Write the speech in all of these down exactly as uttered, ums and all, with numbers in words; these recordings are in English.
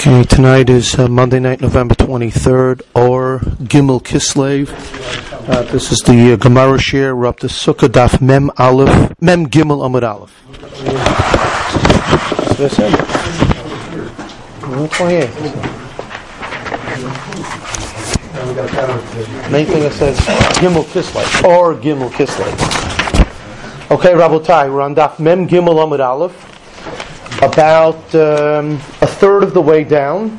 Okay, tonight is uh, Monday night, November twenty-third, or Gimel Kislev. Uh, this is the uh, Gemara share. We're up to Sukkah Daf Mem Aleph, Mem Gimel Amud Aleph. Main thing it says Gimel Kislev, or Gimel Kislev. Okay, Rabotai, we're on Daf Mem Gimel Amud Aleph. About um, a third of the way down.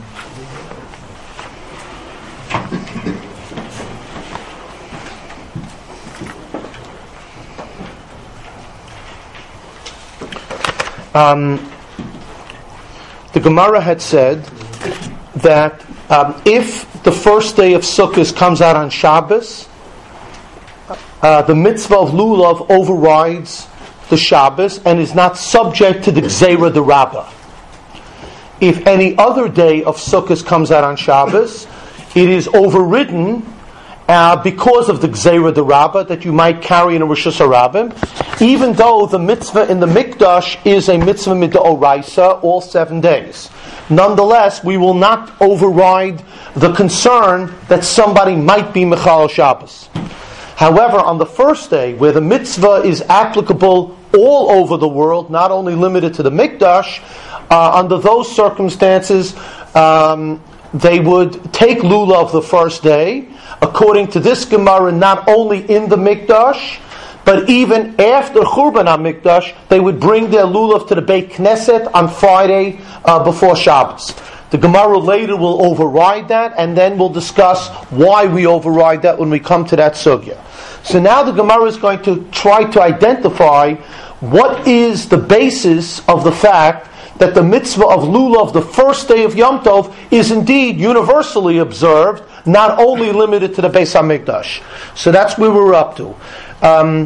Um, the Gemara had said that um, if the first day of Sukkot comes out on Shabbos, uh, the mitzvah of Lulav overrides the Shabbos and is not subject to the Gzeira de Rabbah. If any other day of Sukkot comes out on Shabbos, it is overridden uh, because of the Gzeira de Rabbah that you might carry in a Rosh Hashanah, even though the mitzvah in the Mikdash is a mitzvah midoraisa all seven days. Nonetheless, we will not override the concern that somebody might be Mechal Shabbos. However, on the first day, where the mitzvah is applicable all over the world, not only limited to the Mikdash, uh, under those circumstances, um, they would take Lulav the first day, according to this Gemara, not only in the Mikdash, but even after Churban HaMikdash, they would bring their Lulav to the Beit Knesset on Friday uh, before Shabbos. The Gemara later will override that, and then we'll discuss why we override that when we come to that sugya. So now the Gemara is going to try to identify what is the basis of the fact that the mitzvah of Lulav, the first day of Yom Tov, is indeed universally observed, not only limited to the Beis HaMikdash. So that's where we're up to. Um,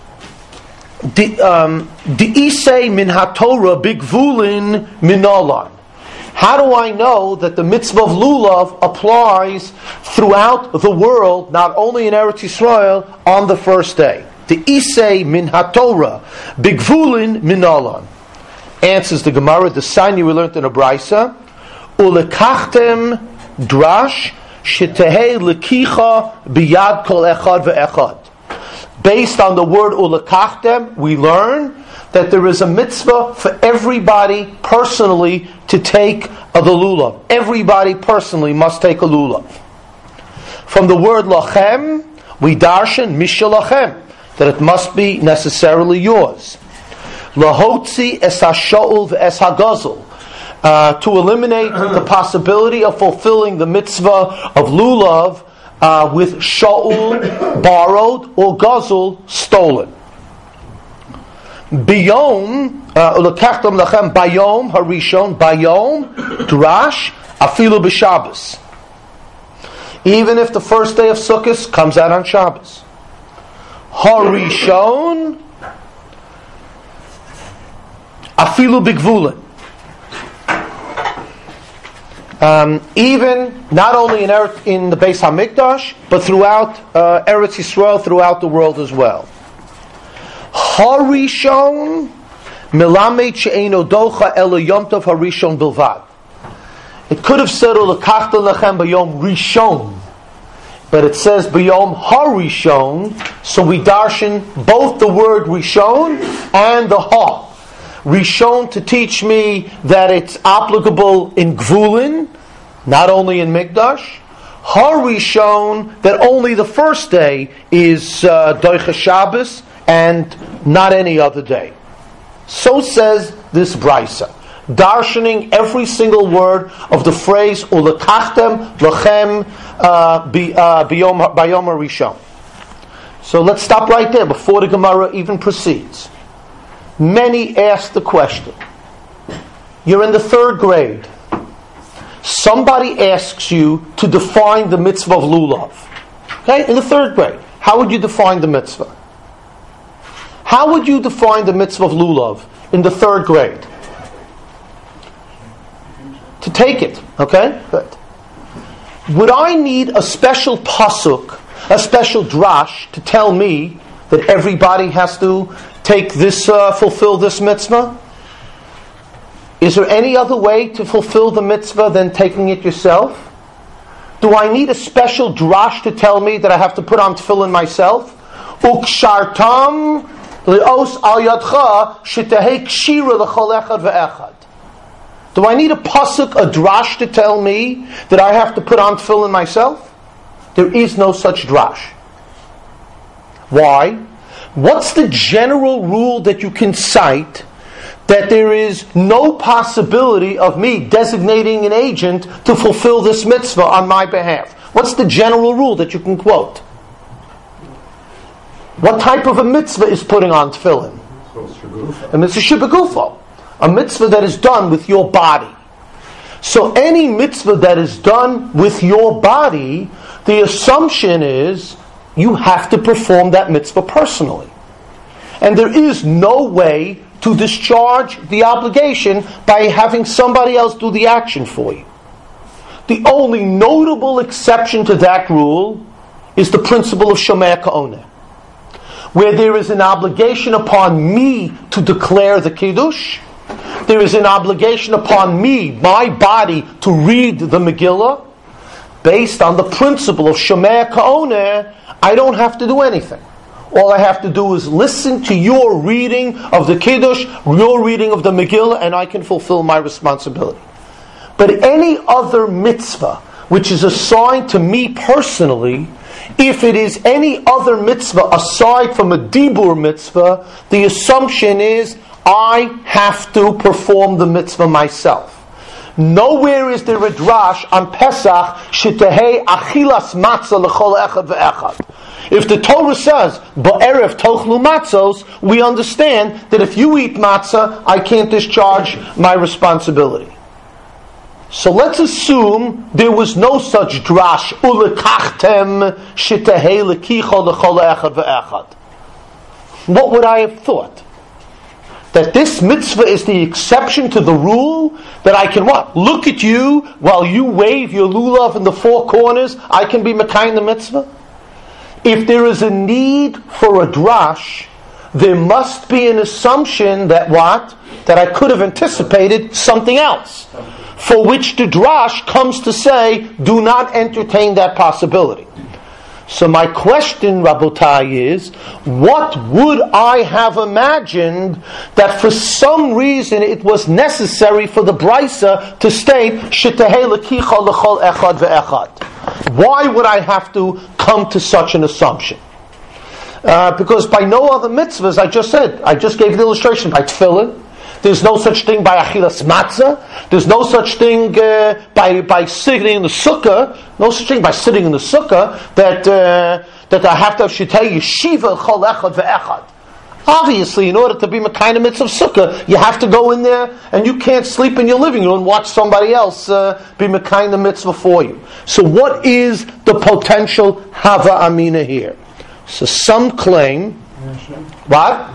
the um, the Isei min HaTorah bigvulin minalan. How do I know that the mitzvah of Lulav applies throughout the world, not only in Eretz Yisrael, on the first day? The Isei min HaTorah, bigvulin minalan. Answers the Gemara, the sign we learned in a Braisa, Ulekachtem drash shetehei lekicha biyad kol echad ve'echad. Based on the word Ulekachtem, we learn that there is a mitzvah for everybody personally to take a the lulav. Everybody personally must take a lulav. From the word lachem, we darshan mishalachem, that it must be necessarily yours. Lahotzi es hasha'ul ve'es hagazul, uh, to eliminate the possibility of fulfilling the mitzvah of lulav uh, with sha'ul borrowed or gazul stolen. Biyom, ulekachtem lachem bayom harishon, bayom drash afilu b'Shabbos. Even if the first day of Sukkot comes out on Shabbos. Harishon afilu b'gvulin. Um, even not only in Eretz, in the Beis HaMikdash, but throughout uh, Eretz Yisrael, throughout the world as well. Harishon milamed she'eino docha elo yom tov harishon bilvad. It could have said ulekachtem lachem bayom rishon, but it says bayom harishon, so we darshan both the word rishon and the ha. Rishon to teach me that it's applicable in Gvulin, not only in Mikdash. Harishon, that only the first day is uh, Doicha Shabbos and not any other day. So says this Braisa, darshaning every single word of the phrase Ulekachtem lachem biyom harishon. So let's stop right there before the Gemara even proceeds. Many ask the question. You're in the third grade. Somebody asks you to define the mitzvah of Lulav. Okay, in the third grade. How would you define the mitzvah? How would you define the mitzvah of Lulav in the third grade? To take it. Okay? Good. Would I need a special pasuk, a special drash, to tell me that everybody has to take this, uh, fulfill this mitzvah? Is there any other way to fulfill the mitzvah than taking it yourself? Do I need a special drash to tell me that I have to put on tefillin myself? Ukshartam li'os al yadcha shetehei kshira l'chol echad ve'echad. Do I need a pasuk, a drash to tell me that I have to put on tefillin myself? There is no such drash. Why? What's the general rule that you can cite that there is no possibility of me designating an agent to fulfill this mitzvah on my behalf? What's the general rule that you can quote? What type of a mitzvah is putting on tefillin? A mitzvah shebegufo. A mitzvah that is done with your body. So any mitzvah that is done with your body, the assumption is you have to perform that mitzvah personally. And there is no way to discharge the obligation by having somebody else do the action for you. The only notable exception to that rule is the principle of Shomea Ka'oneh, where there is an obligation upon me to declare the Kiddush. There is an obligation upon me, my body, to read the Megillah. Based on the principle of Shomea Ka'oneh, I don't have to do anything. All I have to do is listen to your reading of the Kiddush, your reading of the Megillah, and I can fulfill my responsibility. But any other mitzvah which is assigned to me personally, if it is any other mitzvah aside from a dibur mitzvah, the assumption is I have to perform the mitzvah myself. Nowhere is there a drash on Pesach shetehei achilas matzah l'chol echad ve'echad. If the Torah says ba'erev tochlu matzos, we understand that if you eat matzah, I can't discharge my responsibility. So let's assume there was no such drash ulekachtem shetehei lekicho l'chol echad ve'echad. What would I have thought? That this mitzvah is the exception to the rule, that I can what? Look at you while you wave your lulav in the four corners, I can be mekayim the mitzvah? If there is a need for a drash, there must be an assumption that what? That I could have anticipated something else, for which the drash comes to say, do not entertain that possibility. So my question, Rabotai, is, what would I have imagined that for some reason it was necessary for the Brisa to state, Shetehei lekicha l'chol echad ve'echad? Why would I have to come to such an assumption? Uh, because by no other mitzvahs, I just said, I just gave the illustration, by tefillin, there's no such thing by achilas matzah. There's no such thing uh, by by sitting in the sukkah. No such thing by sitting in the sukkah that uh, that I have to have shetei yeshiva chol echad ve'echad. Obviously, in order to be mekayim mitzvah sukkah, you have to go in there, and you can't sleep in your living room and watch somebody else uh, be mekayim the mitzvah for you. So, what is the potential hava amina here? So, some claim what?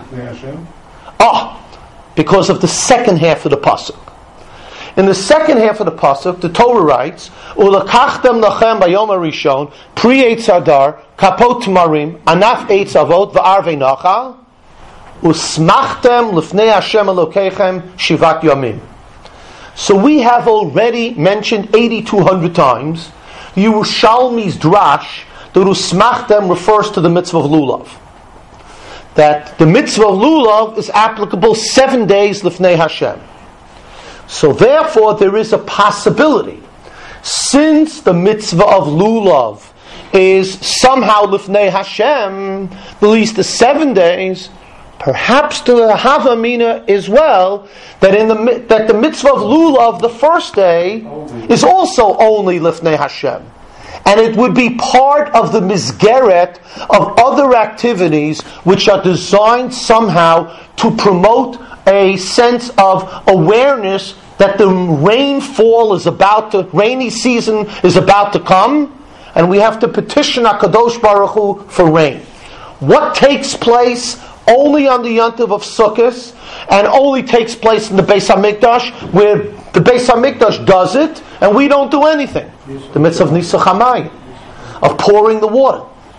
Oh. Because of the second half of the pasuk. In the second half of the pasuk, the Torah writes, "Ulakachtem lachem bayom harishon pri eitz hadar kapot tamarim anaf eitz avot va'arvei nachal usmachtem lifnei Hashem Elokeichem shivat yomim." So we have already mentioned eighty-two hundred times Yerushalmi's drash that usmachtem refers to the mitzvah of lulav. That the mitzvah of lulav is applicable seven days lifnei Hashem. So therefore there is a possibility, since the mitzvah of lulav is somehow lifnei Hashem, at least the seven days, perhaps to the havamina as well, that in the that the mitzvah of lulav, the first day, is also only lifnei Hashem. And it would be part of the misgeret of other activities which are designed somehow to promote a sense of awareness that the rainfall is about to, rainy season is about to come, and we have to petition HaKadosh Baruch Hu for rain. What takes place only on the Yontiv of Sukkot, and only takes place in the Beis HaMikdash, where the Beis HaMikdash does it, and we don't do anything. The mitzvah of Nisach HaMayim, of pouring the water.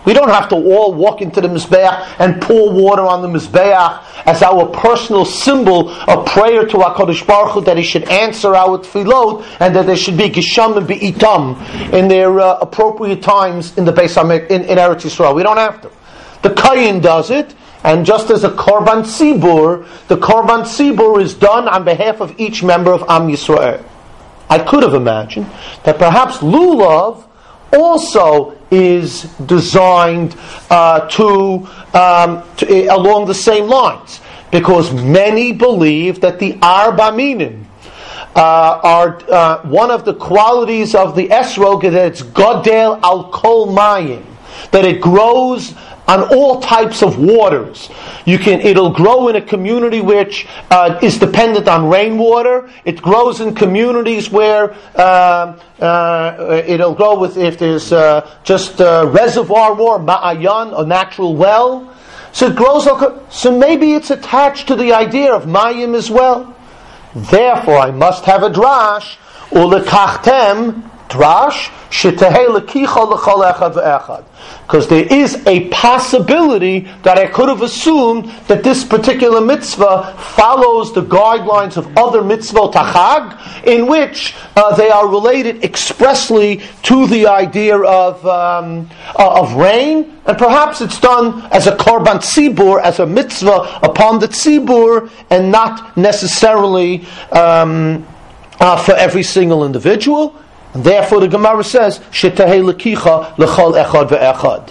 We don't have to all walk into the Mizbeach and pour water on the Mizbeach as our personal symbol of prayer to HaKadosh Baruch Hu that He should answer our tefillot and that there should be Gesham and Be'itam in their uh, appropriate times in the Beis Hamikdash, in, in Eretz Yisrael. We don't have to. The Kohen does it, and just as a Korban Tzibur, the Korban Tzibur is done on behalf of each member of Am Yisrael. I could have imagined that perhaps Lulav also is designed uh, to, um, to uh, along the same lines, because many believe that the Arba Minim uh, are uh, one of the qualities of the esrog, that it's Godel al Kol Mayim, that it grows on all types of waters. You can, it'll grow in a community which uh, is dependent on rainwater. It grows in communities where uh, uh, it'll grow with, if there's uh, just uh, reservoir water, ma'ayan, a natural well. So it grows. So maybe it's attached to the idea of mayim as well. Therefore, I must have a drash ulekachtem. Drash shetehei lekicha lechol echad ve'echad, because there is a possibility that I could have assumed that this particular mitzvah follows the guidelines of other mitzvot tachag, in which uh, they are related expressly to the idea of um, uh, of rain, and perhaps it's done as a korban tzibur, as a mitzvah upon the tzibur, and not necessarily um, uh, for every single individual. And therefore, the Gemara says, "Shetahei lekicha lechol echad ve'echad."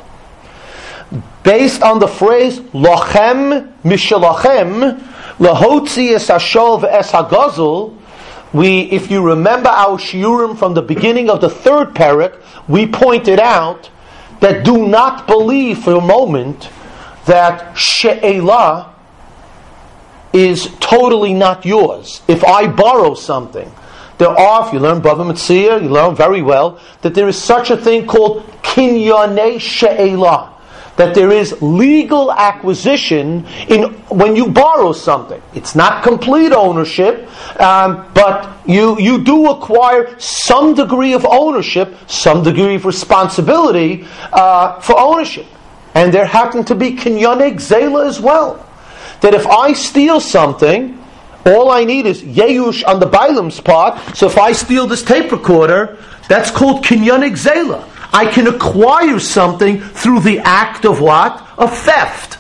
Based on the phrase "lochem mishalachem lahotzi es hashol ve'es hagazul," we, if you remember our shiurim from the beginning of the third parak, we pointed out that do not believe for a moment that she'elah is totally not yours. If I borrow something, there are, if you learn Bava Metzia, you learn very well, that there is such a thing called kinyanei she'elah, that there is legal acquisition in when you borrow something. It's not complete ownership, um, but you you do acquire some degree of ownership, some degree of responsibility uh, for ownership. And there happen to be kinyanei gzela as well. That if I steal something, all I need is yeyush on the bailam's part. So if I steal this tape recorder, that's called kinyanei gzela. I can acquire something through the act of what? Of theft.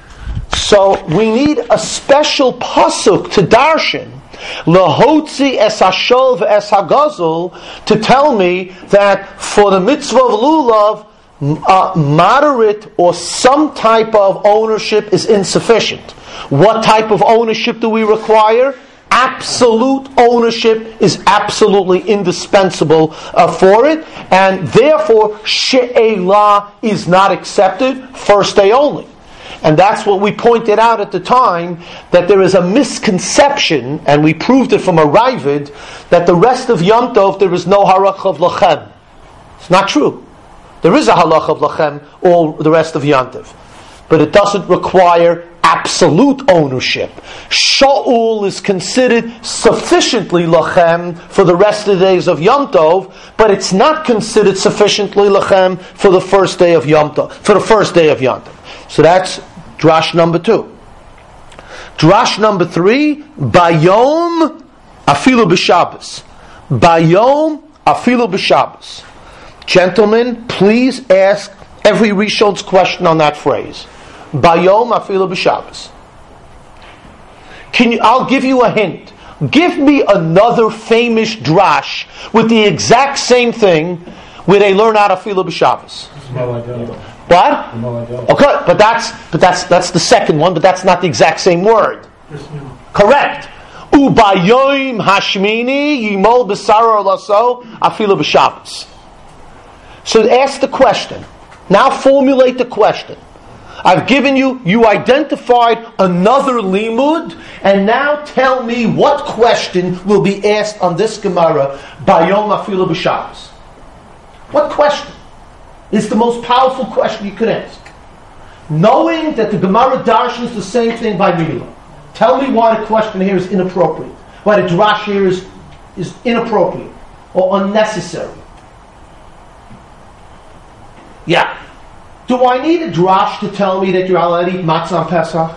So we need a special pasuk to darshan, lahotzi es hashol ve'es hagazul, to tell me that for the mitzvah of lulav, uh, moderate or some type of ownership is insufficient. What type of ownership do we require? Absolute ownership is absolutely indispensable uh, for it, and therefore she'elah is not accepted, first day only. And that's what we pointed out at the time, that there is a misconception, and we proved it from a Ravid, that the rest of Yom Tov there is no halacha of lachem. It's not true. There is a halacha of lachem all the rest of Yom Tov, but it doesn't require absolute ownership. Sha'ul is considered sufficiently lachem for the rest of the days of Yom Tov, but it's not considered sufficiently lachem for the first day of Yom Tov. For the first day of Yom Tov. So that's drash number two. Drash number three: Bayom afilu b'Shabbos. Bayom afilu b'Shabbos. Gentlemen, please ask every Rishon's question on that phrase. Bayom afilu b'Shabbos. Can you? I'll give you a hint. Give me another famous drash with the exact same thing where they learn out afilu b'Shabbos. What? Okay, but that's but that's that's the second one. But that's not the exact same word. Correct. Ubayom hashmini yimol b'sara laso afilu b'Shabbos. So ask the question. Now formulate the question. I've given you, you identified another limud, and now tell me what question will be asked on this Gemara, Bayom afilu b'Shabbos. What question is the most powerful question you could ask? Knowing that the Gemara darshan is the same thing by Mila. Tell me why the question here is inappropriate. Why the drash here is, is inappropriate or unnecessary. Yeah. Do I need a drash to tell me that you're allowed to eat matzah on Pesach?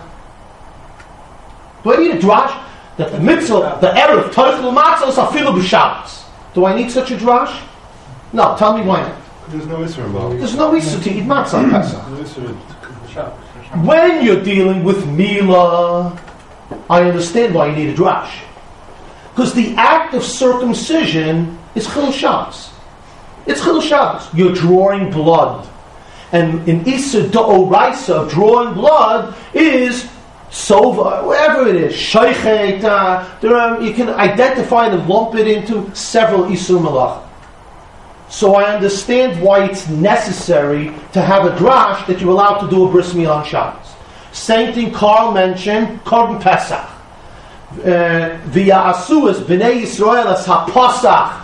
Do I need a drash that the mitzvah, the erev toichel matzah is afilu b'Shabbos? Do I need such a drash? No. Tell me why not. There's no issue involved. There's no issue to eat matzah on Pesach. When you're dealing with Mila, I understand why you need a drash. Because the act of circumcision is Chilul Shabbos. It's Chilul Shabbos. You're drawing blood. And in Issa D'Oraisa of drawing blood is Sova, whatever it is, Sheichet, uh, there are, you can identify and lump it into several Isur Malach. So I understand why it's necessary to have a drash that you're allowed to do a bris milah on Shabbos. Same thing Carl mentioned, Korban Pesach. Via Asuas, B'nai Yisrael as HaPasach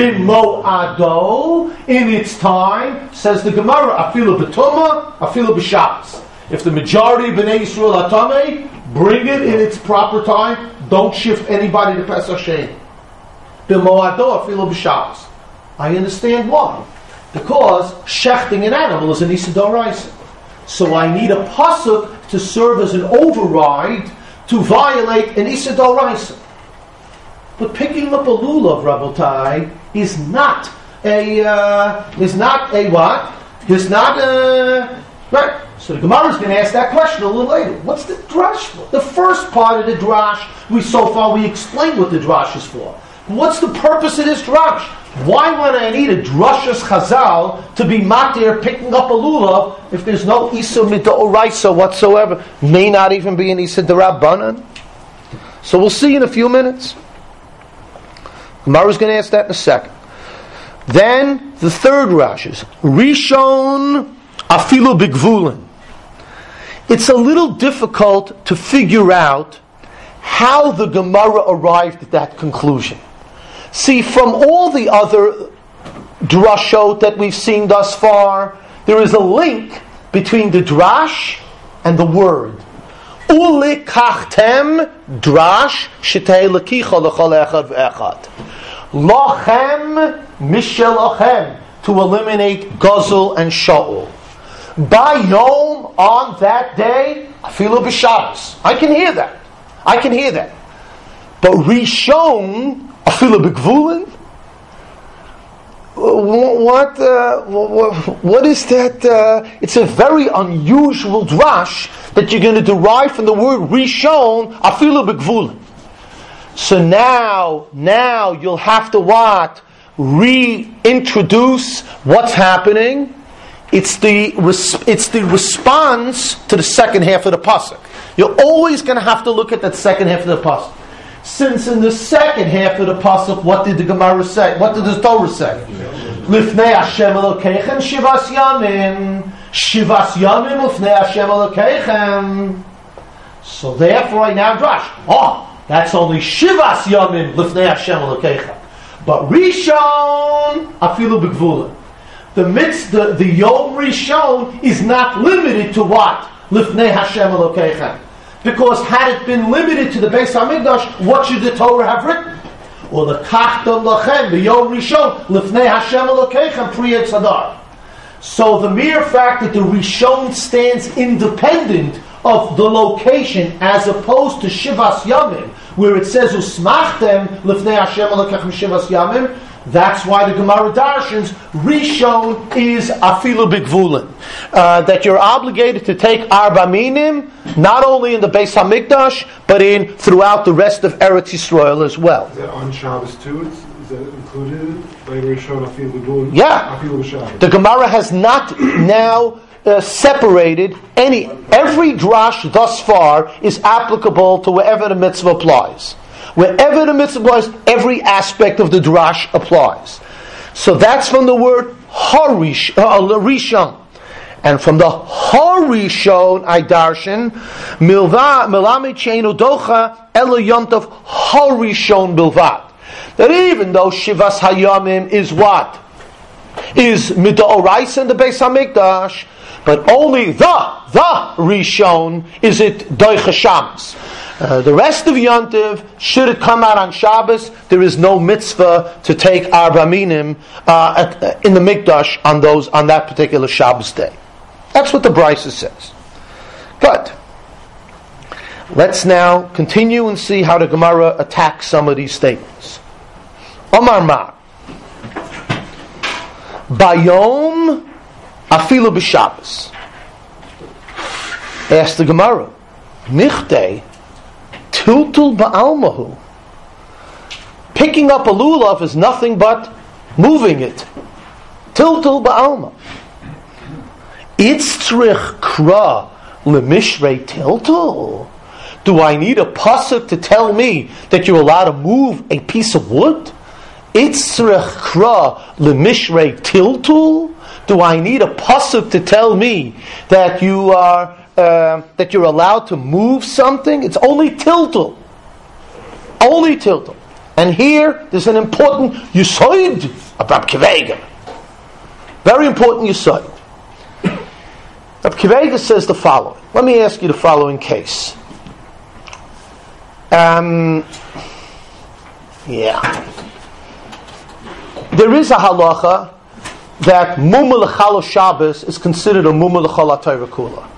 B'mo'ado, in its time, says the Gemara, Afilu B'tumah, Afilu B'Shabbos. If the majority of B'nai Yisrael are Tamei, bring it in its proper time, don't shift anybody to Pesach Sheni. B'mo'ado, Afilu B'Shabbos. I understand why. Because shechting an animal is an Issa D'Oraisa. So I need a pasuk to serve as an override to violate an Issa D'Oraisa. But picking up a lulav, Rabotai, is not a uh, is not a what? Is not a right. So the Gemara is going to ask that question a little later. What's the drash for? The first part of the drash, we so far we explained what the drash is for. What's the purpose of this drash? Why would I need a drashas chazal to be matir picking up a lulav if there's no Issa D'Oraisa whatsoever? May not even be an Issa D'Rabbanan. So we'll see in a few minutes. Gemara's going to ask that in a second. Then the third rash is Rishon Afilu B'Gvulin. It's a little difficult to figure out how the Gemara arrived at that conclusion. See, from all the other drashot that we've seen thus far, there is a link between the drash and the word. Ulikachtem drash shetei lekicha l'chol echad v'echad. Lochem mishel ochem, to eliminate Gazul and Shaul. By Yom, on that day, afilu b'Shabbos. I can hear that. I can hear that. But Rishon, afilu b'Gvulin? What, uh, what is that? Uh, it's a very unusual drash that you're going to derive from the word Rishon, afilu b'Gvulin. So now, now you'll have to what? Reintroduce what's happening. It's the it's the response to the second half of the pasuk. You're always going to have to look at that second half of the pasuk. Since in the second half of the pasuk, what did the Gemara say? What did the Torah say? Lifnei Hashem Elokeichem shivas yamim, shivas yamim lifnei Hashem Elokeichem. So therefore, I now drash. Oh, that's only shivas yamim lifnei Hashem Elokeichem. But Rishon afilu b'Gvulin. The mitzvah, the, the Yom Rishon is not limited to what? Lifnei Hashem Elokeichem. Because had it been limited to the Beis HaMikdash, what should the Torah have written? Or the Kachtam Lachem, the Yom Rishon, Lifnei Hashem Elokeichem, Pri Etz Hadar. So the mere fact that the Rishon stands independent of the location as opposed to Shivas Yamim, where it says Usmachtem Lifnei Hashem Elokeichem Shivas Yamim, that's why the Gemara darshans Rishon is afilu b'Gvulin, uh, that you're obligated to take arba minim not only in the Beis Hamikdash but in throughout the rest of Eretz Yisrael as well. Is that on Shabbos too? Is, is that included by Rishon afilu b'Gvulin? Yeah. Afilu b'Shabbos. The Gemara has not now uh, separated any. Every drash thus far is applicable to wherever the mitzvah applies. Wherever the mitzvah applies, every aspect of the drash applies. So that's from the word harish, uh, rishon. And from the harishon, I darshan, milva, milame cheinu docha, elo yontov harishon bilvat. That even though Shivas Hayamim is what? Is mid'oraisa in the Beis HaMikdash, but only the, the Rishon is it Doicha Shabbos. Uh, the rest of Yontiv, should it come out on Shabbos, there is no mitzvah to take Arba Minim uh, at, uh, in the Mikdash on those on that particular Shabbos day. That's what the Brisa says. Good. Let's now continue and see how the Gemara attacks some of these statements. Omar Mar. Bayom afilu b'Shabbos. Ask the Gemara. Nichte tiltul ba'almahu. Picking up a lulav is nothing but moving it. Tiltul ba'alma. Itzrich kra lemishrei tiltul. Do I need a pasuk to tell me that you're allowed to move a piece of wood? Itzrich kra lemishrei tiltul. Do I need a pasuk to tell me that you are uh, that you're allowed to move something? It's only tiltul. Only tiltul. And here there's an important yesod about kivega. Very important yesod. Rab Kivega says the following. Let me ask you the following case. Um, yeah. There is a halacha that mumah l'chal Shabbos is considered a mumah l'chal Torah kula.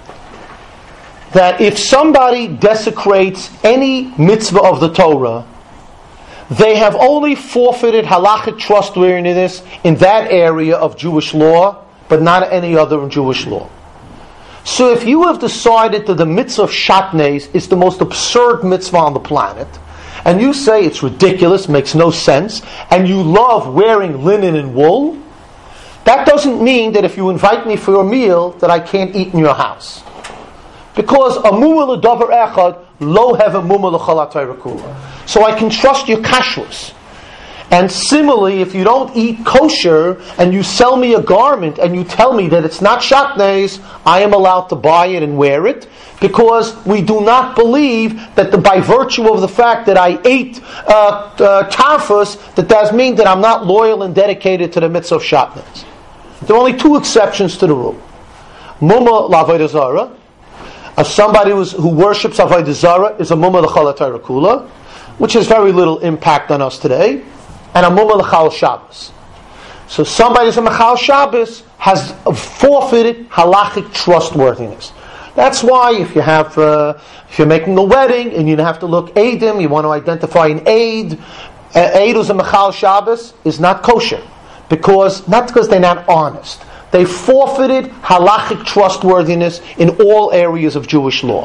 That if somebody desecrates any mitzvah of the Torah, they have only forfeited halachic trustworthiness in that area of Jewish law, but not any other in Jewish law. So if you have decided that the mitzvah of shatnez is the most absurd mitzvah on the planet, and you say it's ridiculous, makes no sense, and you love wearing linen and wool, that doesn't mean that if you invite me for a meal that I can't eat in your house. Because a mumah l'davar echad lo have a mumah l'chal Torah kula. So I can trust your kashrus. And similarly, if you don't eat kosher and you sell me a garment and you tell me that it's not shatnez, I am allowed to buy it and wear it, because we do not believe that the, by virtue of the fact that I ate uh, uh, tafus, that does mean that I'm not loyal and dedicated to the mitzvah of shatnez. There are only two exceptions to the rule. Mumah l'avodah zarah. As somebody who's, who worships avodah zarah is a mumah l'chal Torah kula, which has very little impact on us today. And a mumah l'chal Shabbos. So somebody who's a mechal Shabbos has forfeited halachic trustworthiness. That's why if you have, uh, if you're making a wedding and you have to look eidim, you want to identify an aid, uh, aid who's a mechal Shabbos is not kosher, because not because they're not honest. They forfeited halachic trustworthiness in all areas of Jewish law.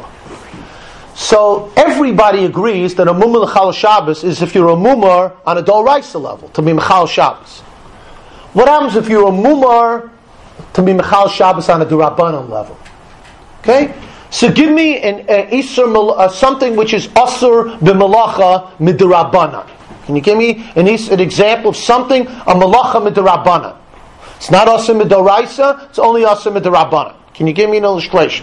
So everybody agrees that a mumah l'chal Shabbos is if you're a mumar on a doraisa level, to be mechal Shabbos. What happens if you're a mumar to be mechal Shabbos on a durabanan level? Okay? So give me an, an isur, uh, something which is asur b'malacha midurabanan. Can you give me an, an example of something, a malacha midurabanan? It's not asur midoraisa, it's only asur midurabanan. Can you give me an illustration?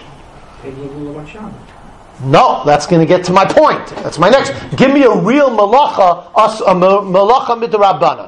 No, that's going to get to my point. That's my next. Give me a real malacha, a malacha midrabbana.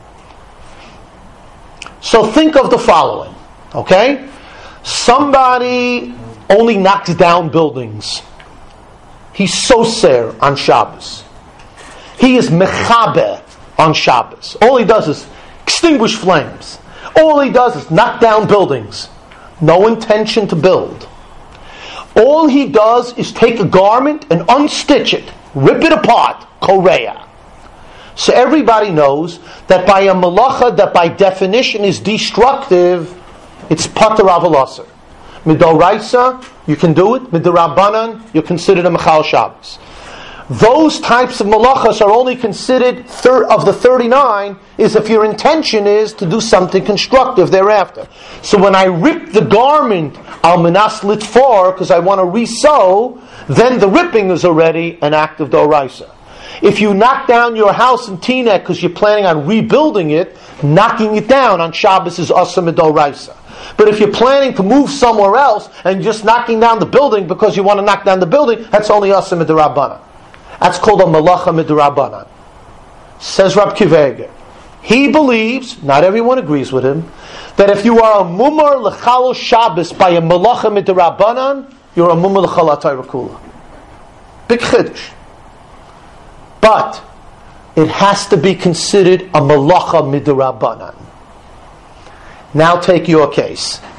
So think of the following, okay? Somebody only knocks down buildings. He's soser on Shabbos. He is mechaber on Shabbos. All he does is extinguish flames. All he does is knock down buildings. No intention to build. All he does is take a garment and unstitch it, rip it apart, korea. So everybody knows that by a malacha that by definition is destructive, it's pater avolaser. Midoraisa, you can do it. Midorabbanan, you're considered a mechal Shabbos. Those types of malachas are only considered thir- of the thirty-nine is if your intention is to do something constructive thereafter. So when I rip the garment al minas litfor because I want to re-sew, then the ripping is already an act of doraisa. If you knock down your house in Teaneck because you're planning on rebuilding it, knocking it down on Shabbos is asa midoraisa. But if you're planning to move somewhere else and just knocking down the building because you want to knock down the building, that's only asa midorabbana. That's called a malacha midrabanan. Says Rab Kivega. He believes, not everyone agrees with him, that if you are a mumar l'chal Shabbos by a malacha midrabanan, you're a mumar l'chal Torah kula. Big chiddush. But it has to be considered a malacha midrabanan. Now take your case.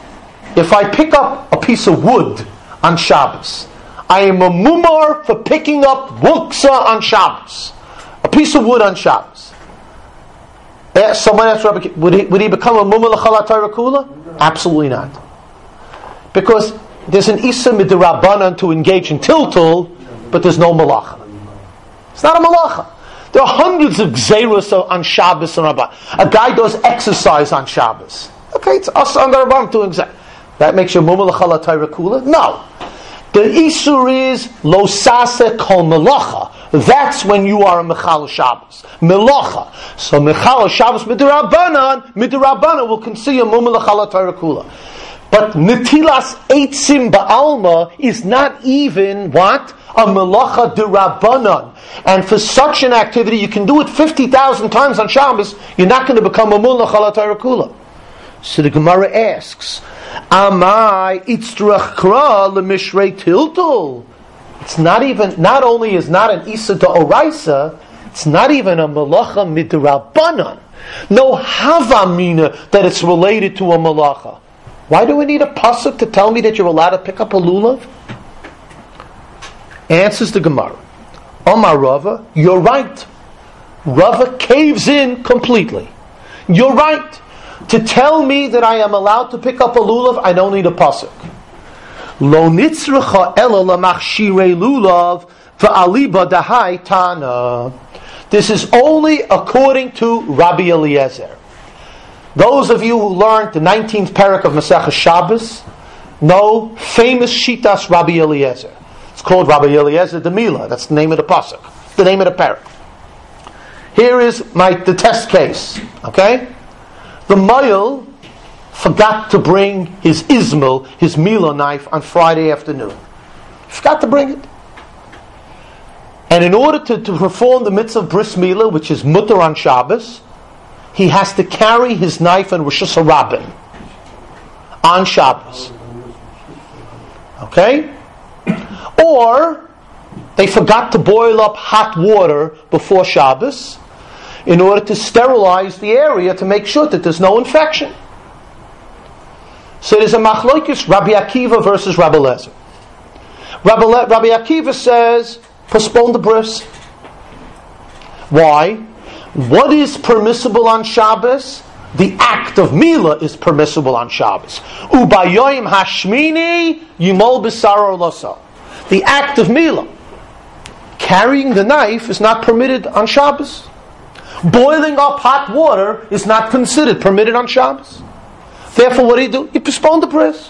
if I pick up a piece of wood on Shabbos, I am a mumar for picking up wuksa on Shabbos. A piece of wood on Shabbos. Eh, someone asked Rabbi, would he, would he become a mumar l'chal ha'Torah kula? Absolutely not. Because there's an isa midrabanan to engage in tiltul, but there's no malacha. It's not a malacha. There are hundreds of gzeiros on Shabbos and Rabban. A guy does exercise on Shabbos. Okay, it's us on the Rabban doing that. That makes you mumar l'chal ha'Torah kula? No. The isur is lo sase kol melacha. That's when you are a mechal Shabbos. Melacha. So mechal Shabbos midrabanan, midrabanan will consider mumar l'chal ha'Torah kula. But netilas eitzim ba'alma is not even what? A melacha d'Rabbanan. And for such an activity, you can do it fifty thousand times on Shabbos, you're not going to become a mumar l'chal ha'Torah kula. So the Gemara asks, Amai itzrach kra lemishrei tiltul. It's not even, not only is not an isa to oraisa, it's not even a melacha midrabanan. No havamina that it's related to a melacha. Why do we need a pasuk to tell me that you're allowed to pick up a lulav? Answers the Gemara. Omar Rava, you're right. Rava caves in completely. You're right. To tell me that I am allowed to pick up a lulav, I don't need a pasuk. Lo nitzrecha ela lamachshirei lulav v'aliba dahai tana. This is only according to Rabbi Eliezer. Those of you who learned the nineteenth parak of Masechah Shabbos know famous shitas Rabbi Eliezer. It's called Rabbi Eliezer de Mila. That's the name of the pasuk. The name of the parak. Here is my the test case. Okay. The Mayil forgot to bring his Izmel, his Mila knife, on Friday afternoon. Forgot to bring it. And in order to, to perform the mitzvah of Bris Mila, which is mutter on Shabbos, he has to carry his knife and Rosh Hashanah on Shabbos. Okay? Or they forgot to boil up hot water before Shabbos in order to sterilize the area to make sure that there's no infection. So there's a machlokes Rabbi Akiva versus Rabbi Eliezer. Rabbi, Le- Rabbi Akiva says, postpone the bris. Why? What is permissible on Shabbos? The act of Mila is permissible on Shabbos. Ubayoim hashmini yimol b'saro loso. The act of Mila. Carrying the knife is not permitted on Shabbos. Boiling up hot water is not considered permitted on Shabbos. Therefore, what do you do? You postpone the bris.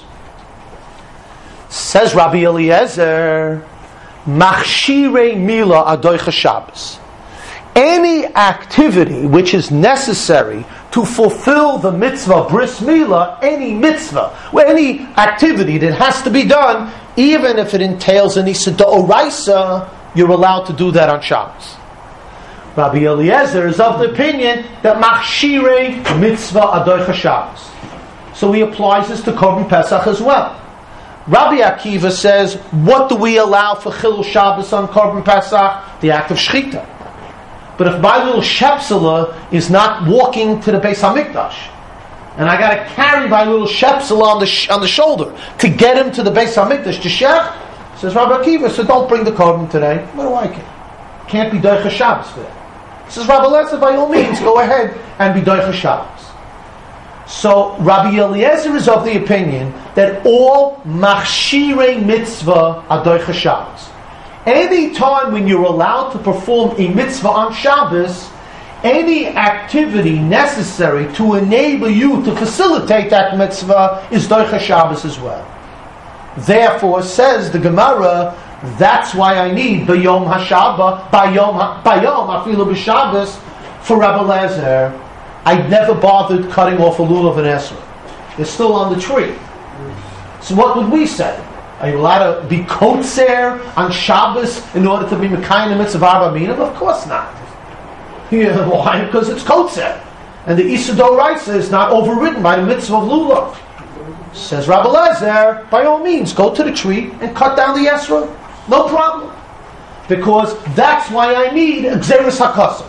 Says Rabbi Eliezer, Machshirei Mila adoicha Shabbos. Any activity which is necessary to fulfill the mitzvah bris Mila, any mitzvah, any activity that has to be done, even if it entails an isa d'oraisa, you're allowed to do that on Shabbos. Rabbi Eliezer is of the opinion that machshirei mitzvah adoicha Shabbos. So he applies this to Korban Pesach as well. Rabbi Akiva says, what do we allow for Chilul Shabbos on Korban Pesach? The act of Shechita. But if my little Shepsela is not walking to the Beis HaMikdash, and I got to carry my little Shepsela on the sh- on the shoulder to get him to the Beis HaMikdash to Shech, says Rabbi Akiva, so don't bring the Korban today. What do I care? Can't be Doicha Shabbos for that. Says Rabbi Eliezer, by all means, go ahead and be Doicha Shabbos. So Rabbi Eliezer is of the opinion that all machshirei mitzvah are doicha Shabbos. Any time when you're allowed to perform a mitzvah on Shabbos, any activity necessary to enable you to facilitate that mitzvah is doicha Shabbos as well. Therefore, says the Gemara, that's why I need b'yom hashaba, b'yom b'yom afilu b'Shabbos for Rabbi Eliezer. I never bothered cutting off a lulav and esrog. They're still on the tree. So what would we say? Are you allowed to be kotzer on Shabbos in order to be mekayim mitzvah arba minim? Of course not. Yeah, why? Because it's kotzer. And the Issa Doraisa is not overridden by the mitzvah of lulav. Says Rabbi Eliezer, by all means, go to the tree and cut down the esrog. No problem. Because that's why I need a gzeres hakasah.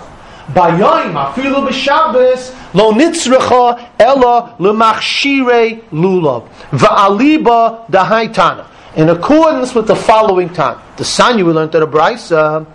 Bayoim afilu b'Shabbos lo nitzrecha ela lemachshirei lulav va'aliba dahaitana. In accordance with the following time, the Sanya we learned at a brayso,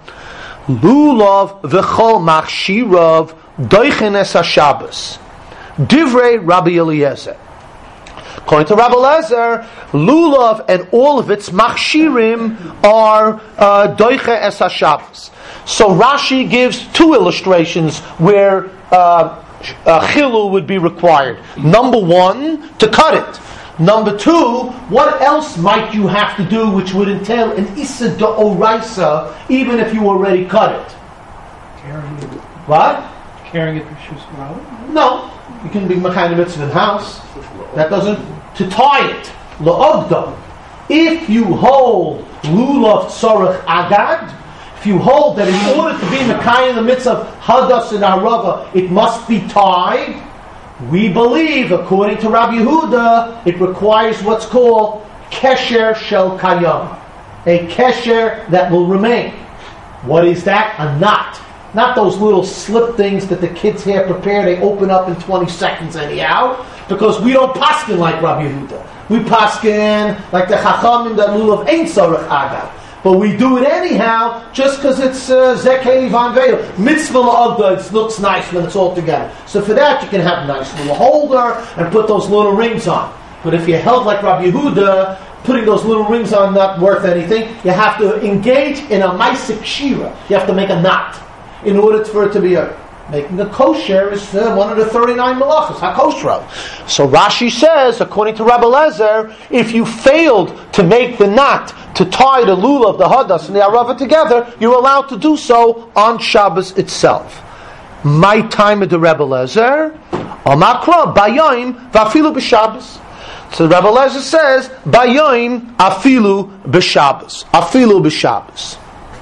lulav v'chol machshirav doichen es haShabbos. Divrei Rabbi Eliezer. According to Rabbi Eliezer, lulav and all of its machshirim are uh, doiche es haShabbos. So Rashi gives two illustrations where uh, uh, chilul would be required. Number one, to cut it. Number two, what else might you have to do which would entail an issa d'oraisa even if you already cut it? Carrying it. What? Carrying it to Shus. No. You can be mekayim mitzvah in the house. That doesn't, to tie it, la'ogda. If you hold lulav tzorach agad, if you hold that in order to be mekayim the mitzvah of hadas and arava, it must be tied, we believe, according to Rabbi Yehuda, it requires what's called kesher shel kayam, a kesher that will remain. What is that? A knot. Not those little slip things that the kids here prepare, they open up in twenty seconds anyhow, because we don't paskin like Rabbi Yehuda. We paskin like the Chachamim that lulav ain't tzorach agad. But we do it anyhow, just because it's Zekei Van Veil. Mitzvah la'agda, it looks nice when it's all together. So for that, you can have a nice little holder and put those little rings on. But if you're held like Rabbi Yehuda, putting those little rings on not worth anything, you have to engage in a Maisik Shira. You have to make a knot in order for it to be a... Making a kosher is uh, one of the thirty-nine malachas, hakosher. So Rashi says, according to Rabbi Eliezer, if you failed to make the knot to tie the lulav, the hadas, and the arava together, you're allowed to do so on Shabbos itself. My time of the Rabbi Eliezer, amakra bayoim vafilu b'Shabbos. So Rabbi Eliezer says, bayoim afilu b'Shabbos, afilu b'Shabbos.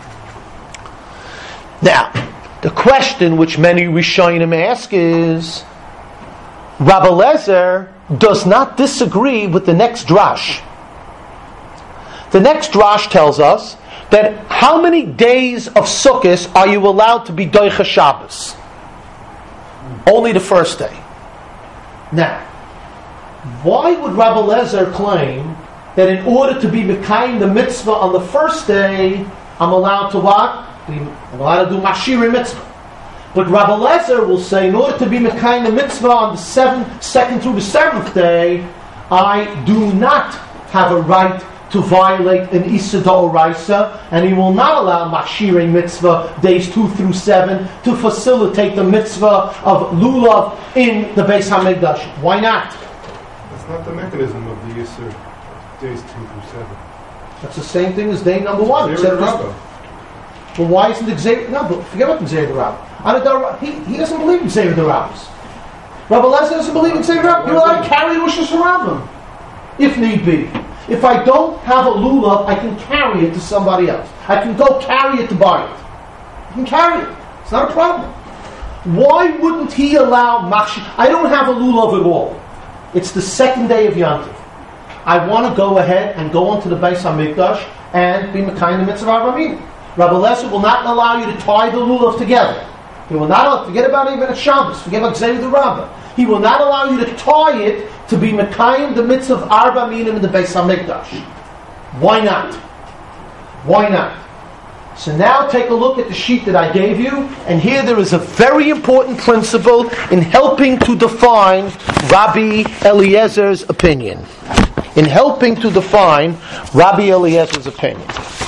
Now, the question which many Rishonim ask is, Rabbi Eliezer does not disagree with the next drash. The next drash tells us that how many days of Sukkot are you allowed to be doicha Shabbos? Only the first day. Now, why would Rabbi Eliezer claim that in order to be mekayim the mitzvah on the first day, I'm allowed to what? I'm allowed to do mashiri mitzvah. But Rabbi Eliezer will say, in order to be mekayim the mitzvah on the seventh, second through the seventh day, I do not have a right to violate an Issa D'Oraisa, and he will not allow mashiri mitzvah days two through seven to facilitate the mitzvah of lulav in the Beis HaMikdash. Why not? That's not the mechanism of the Issa days two through seven. That's the same thing as day number one. Well, why isn't the Xavier? No, but forget about the Xavier Rabbah. He, he doesn't believe in Xavier the Rabbis. Rabbi Eliezer doesn't believe in Xavier Rabbah. You're allowed to carry Rosh Hashanah, if need be. If I don't have a lulav, I can carry it to somebody else. I can go carry it to buy it. I can carry it. It's not a problem. Why wouldn't he allow machshi? I don't have a lulav at all. It's the second day of Yom Tov. I want to go ahead and go onto the Beis HaMikdash and be mekayim the mitzvah of Arba. Rabbi Eliezer will not allow you to tie the lulav together. He will not allow, forget about even at Shabbos, forget about Xavier the Rabbah. He will not allow you to tie it to be mekayim the mitzvah of Arba Minim in the Beis HaMikdash. Why not? Why not? So now take a look at the sheet that I gave you, and here there is a very important principle in helping to define Rabbi Eliezer's opinion. In helping to define Rabbi Eliezer's opinion.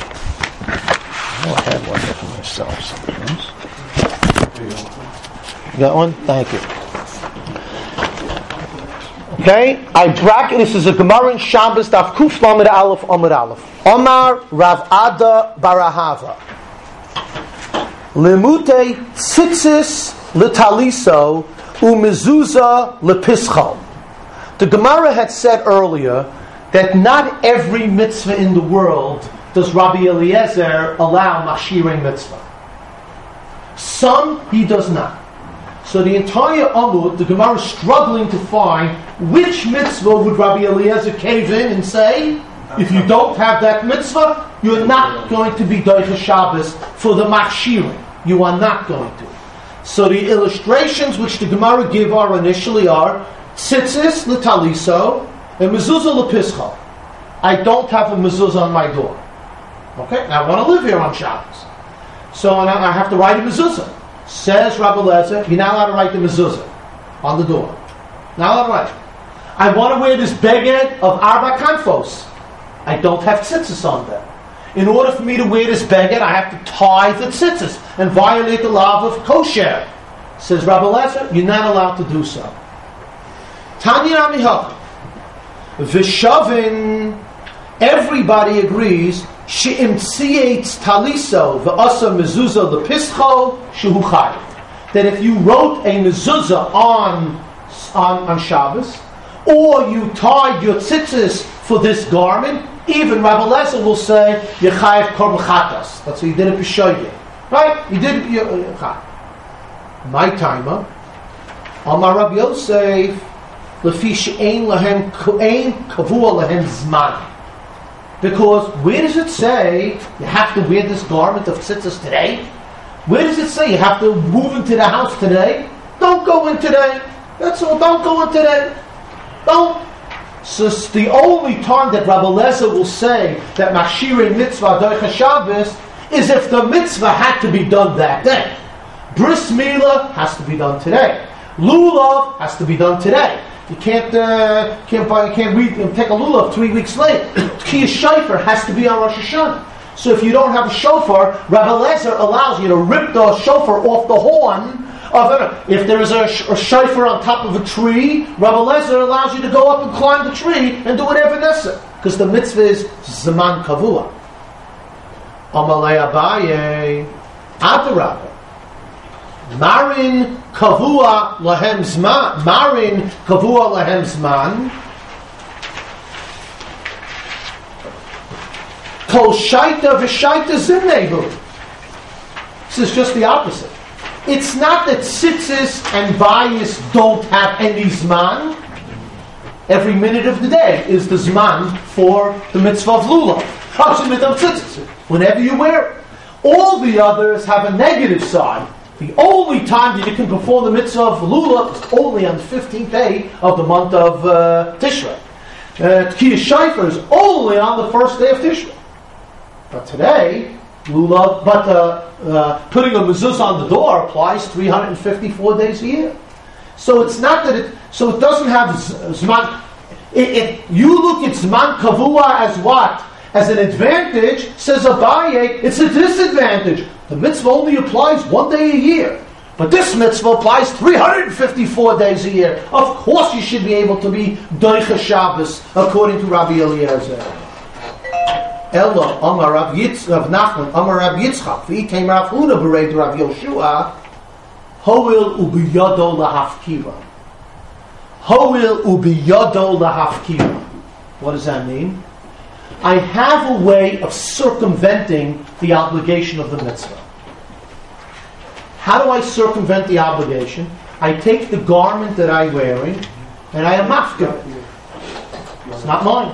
I had one there for myself sometimes. You got one? Thank you. Okay, I bracket, this is a Gemara in Shabbos, Daf Kuf Lamed Aleph Amud Aleph. Omar Rav Ada Barahava. Lemute tzitzis letaliso umezuza lepischal. The Gemara had said earlier that not every mitzvah in the world does Rabbi Eliezer allow mashirei mitzvah. Some he does not. So the entire Amud, the Gemara is struggling to find which mitzvah would Rabbi Eliezer cave in and say, if you don't have that mitzvah, you're not going to be doicha Shabbos for the machshirim. You are not going to. So the illustrations which the Gemara give are initially are tzitzis l'taliso and mezuzah l'pischa. I don't have a mezuzah on my door. Okay, now I want to live here on Shabbos. So I have to write a mezuzah. Says Rabbi Lezer, you're not allowed to write the mezuzah on the door. Not allowed to write. I want to wear this beged of arba kanfos. I don't have tzitzis on them. In order for me to wear this beged, I have to tie the tzitzis and violate the law of kosher. Says Rabbi Lezer, you're not allowed to do so. Tanya Amihach. Vishavin, everybody agrees, she'imtziates taliso v'asa mezuzah lepischo shehu chayav. That if you wrote a mezuzah on, on, on Shabbos, or you tied your tzitzis for this garment, even Rabbi Lezer will say, Yechayev korban chatas. That's what you did it b'shoyim. Right? You did it b'shoyim. My timer, Amar Rabbi Yosef, Lefi she'ein lahem ko'ein kavua lahem zman. Because where does it say you have to wear this garment of tzitzis today? Where does it say you have to move into the house today? Don't go in today. That's all. Don't go in today. Don't. So it's the only time that Rabbi Lezer will say that Mashirei mitzvah doicha Shabbos is if the mitzvah had to be done that day. Bris Milah has to be done today. Lulav has to be done today. You can't uh, can't buy, you can't read and take a lulav three weeks later. Kiyah shofar has to be on Rosh Hashanah. So if you don't have a shofar, Rabbi Lezer allows you to rip the shofar off the horn of it. If there is a, sh- a shofar on top of a tree, Rabbi Lezer allows you to go up and climb the tree and do whatever necessary, because the mitzvah is zaman kavua. Amalei Abaye, Adarabah. Marin kavua lahem zman. Marin kavua lahem zman. Kol shaita v'shaita zinehu. This is just the opposite. It's not that tzitzis and bayis don't have any zman. Every minute of the day is the zman for the mitzvah of lulav. Whenever you wear it. All the others have a negative side. The only time that you can perform the mitzvah of lulav is only on the fifteenth day of the month of uh, Tishrei. Uh, Kiyah shofar is only on the first day of Tishrei. But today, lulav, but uh, uh, putting a mezuzah on the door applies three hundred fifty-four days a year. So it's not that it. So it doesn't have zman. If you look at zman kavua as what? As an advantage, says Abaye, it's a disadvantage. The mitzvah only applies one day a year. But this mitzvah applies three hundred fifty-four days a year. Of course you should be able to be doicha Shabbos, according to Rabbi Eliezer. Ella, Amar Rav Yitzchak, Nachman, Amar Rav Yitzchak, V'itay Rav Huna B'rei Rav Yoshua, Hoil u'biyado lahafkira. Hoil u'biyado lahafkira. What does that mean? I have a way of circumventing the obligation of the mitzvah. How do I circumvent the obligation? I take the garment that I'm wearing and I am mafkir. It's not mine.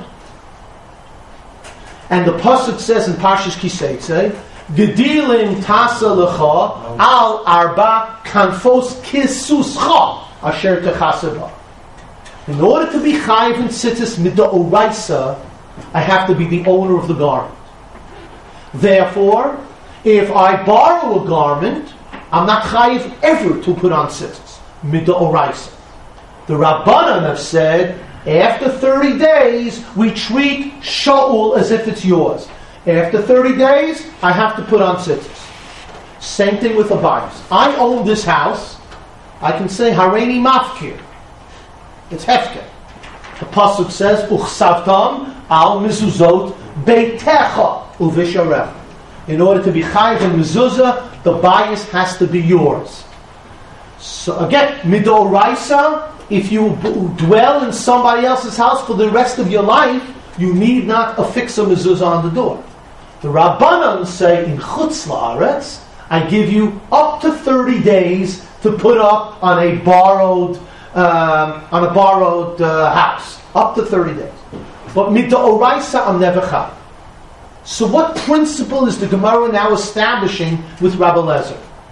And the pasuk says in Parshas Kiseitze, Gedilim tasa lecha al arba kanfos kisuscha asher techaseba. In order to be chayiv in tzitzis midah oraisa, I have to be the owner of the garment. Therefore, if I borrow a garment, I'm not chayiv ever to put on tzitzis midah oraisa. The Rabbanan have said, after thirty days, we treat Shaul as if it's yours. After thirty days, I have to put on tzitzis. Same thing with the bias. I own this house. I can say, Hareini mafkir. It's hefker. The pasuk says, Uchsavtam al mezuzot beitecha uvisharef. In order to be chayiv and mezuzah, the bias has to be yours. So again, midoraisa, if you b- dwell in somebody else's house for the rest of your life, you need not affix a mezuzah on the door. The Rabbanan say in Chutz La'aretz, I give you up to thirty days to put up on a borrowed um, on a borrowed uh, house. Up to thirty days. But midoraisa, I'm never chayiv. So what principle is the Gemara now establishing with Rabbi Lezer?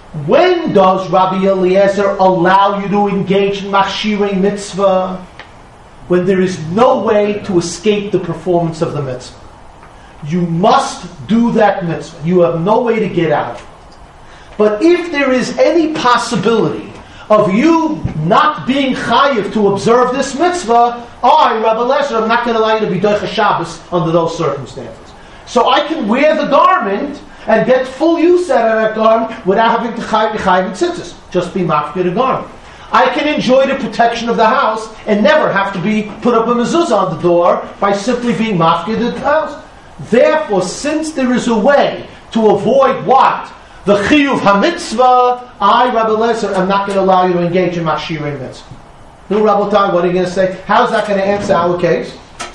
When does Rabbi Eliezer allow you to engage in machshirei mitzvah? When there is no way to escape the performance of the mitzvah. You must do that mitzvah. You have no way to get out of it. But if there is any possibility of you not being chayiv to observe this mitzvah, I, Rabbi Eliezer, I'm not going to allow you to be doicha Shabbos under those circumstances. So I can wear the garment and get full use out of that garment without having to chayiv chayiv tzitzis. Just be mafkir the garment. I can enjoy the protection of the house and never have to be put up a mezuzah on the door by simply being mafkir the house. Therefore, since there is a way to avoid what? The chiyuv ha-mitzvah, I, Rabbi Eliezer, am not going to allow you to engage in machshirei mitzvah. No, Rabbotai, what are you going to say? How is that going to answer our case?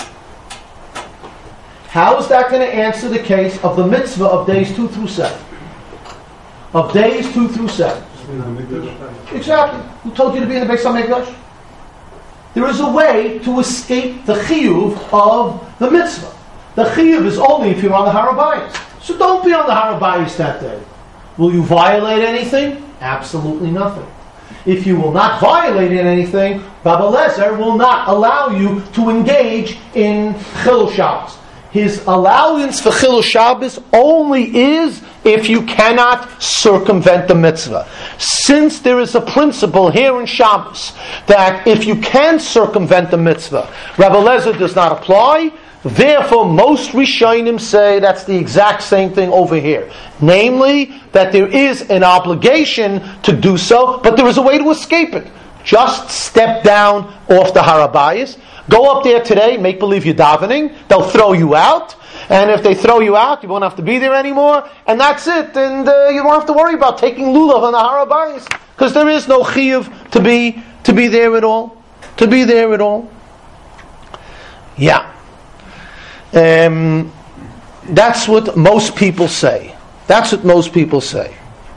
How is that going to answer the case of the mitzvah of days two through seven? Of days two through seven. Exactly. Who told you to be in the Beis HaMikdash? There is a way to escape the chiyuv of the mitzvah. The chiyuv is only if you're on the Har HaBayis. So don't be on the Har HaBayis that day. Will you violate anything? Absolutely nothing. If you will not violate anything, Rabbi Eliezer will not allow you to engage in Chilul Shabbos. His allowance for Chilul Shabbos only is if you cannot circumvent the mitzvah. Since there is a principle here in Shabbos that if you can circumvent the mitzvah, Rabbi Eliezer does not apply. Therefore, most Rishonim say that's the exact same thing over here. Namely, that there is an obligation to do so, but there is a way to escape it. Just step down off the Har HaBayis. Go up there today, make believe you're davening. They'll throw you out. And if they throw you out, you won't have to be there anymore. And that's it. And uh, you won't have to worry about taking lulav on the Har HaBayis. Because there is no chiyuv to be, to be there at all. To be there at all. Yeah. Um, that's what most people say. That's what most people say.